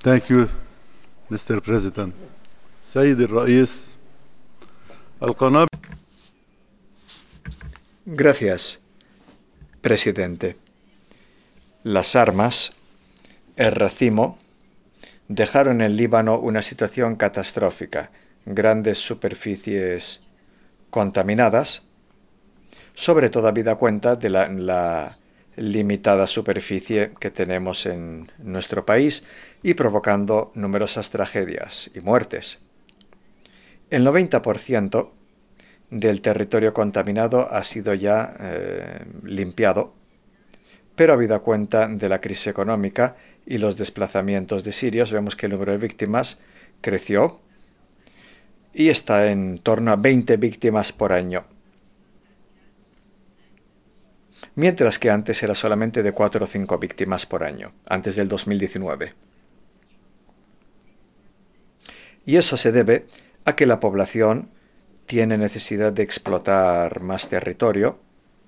Thank you, Mr. President. سيد الرئيس، القنابل. Gracias, presidente. Las armas, el racimo, dejaron en Líbano una situación catastrófica, grandes superficies contaminadas, sobre todo habida cuenta de la limitada superficie que tenemos en nuestro país y provocando numerosas tragedias y muertes. El 90% del territorio contaminado ha sido ya limpiado, pero habida cuenta de la crisis económica y los desplazamientos de sirios, vemos que el número de víctimas creció y está en torno a 20 víctimas por año, mientras que antes era solamente de 4 o 5 víctimas por año, antes del 2019. Y eso se debe a que la población tiene necesidad de explotar más territorio,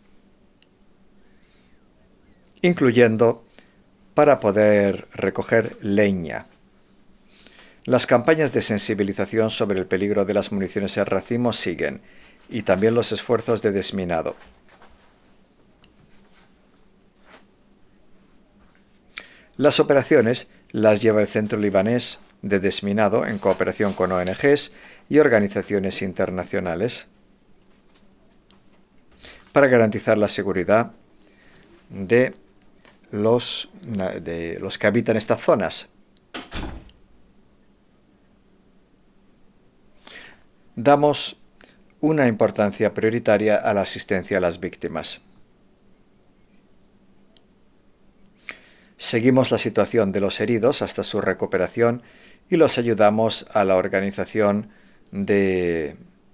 incluyendo para poder recoger leña. Las campañas de sensibilización sobre el peligro de las municiones al racimo siguen, y también los esfuerzos de desminado. Las operaciones las lleva el Centro Libanés de Desminado en cooperación con ONGs y organizaciones internacionales para garantizar la seguridad de los que habitan estas zonas. Damos una importancia prioritaria a la asistencia a las víctimas. Seguimos la situación de los heridos hasta su recuperación y los ayudamos a la organización de